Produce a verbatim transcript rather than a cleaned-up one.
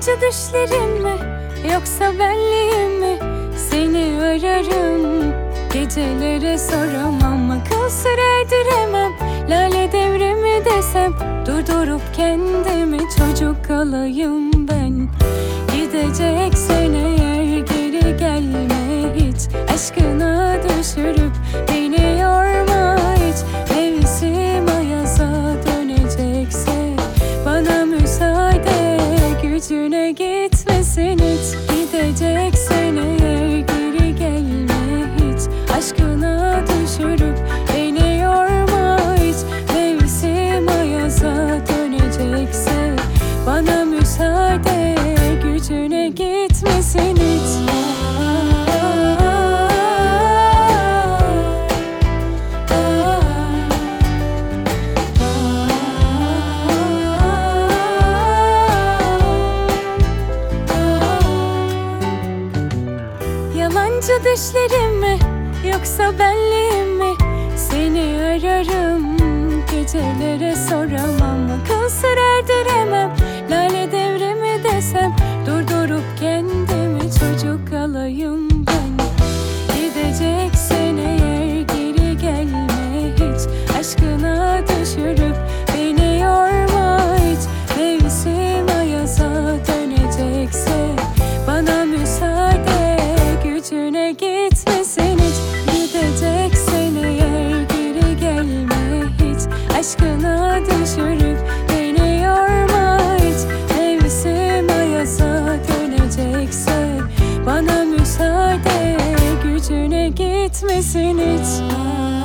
Yalancı düşlerim mi yoksa benliğim mi? Seni ararım, gecelere soramam, akıl sır erdiremem. Lale devrimi desem durdurup kendimi çocuk kalayım ben. Gideceksen eğer geri gelme hiç, aşkına düşürüp beni yorma hiç. Mevsim ayaza dönecekse bana müsaade, gücüne gitmesin hiç. Gideceksen eğer geri gelme hiç, aşkına düşürüp beni yorma hiç. Mevsim ayaza dönecekse bana müsaade, gücüne gitmesin hiç. Yalancı düşlerim mi yoksa benliğim mi? Seni ararım, gecelere soramam, akıl sır erdiremem. Lale devrimi desem durdurup kendimi çocuk alayım ben. Gideceksen eğer geri gelme hiç, aşkına düşürüp beni yorma hiç. Mevsim ayaza dönecekse bana müsaade, gücüne gitmesin hiç. Gideceksen eğer geri gelme hiç, aşkına düşürüp beni yorma hiç. Mevsim ayaza dönecekse bana müsaade, gücüne gitmesin hiç.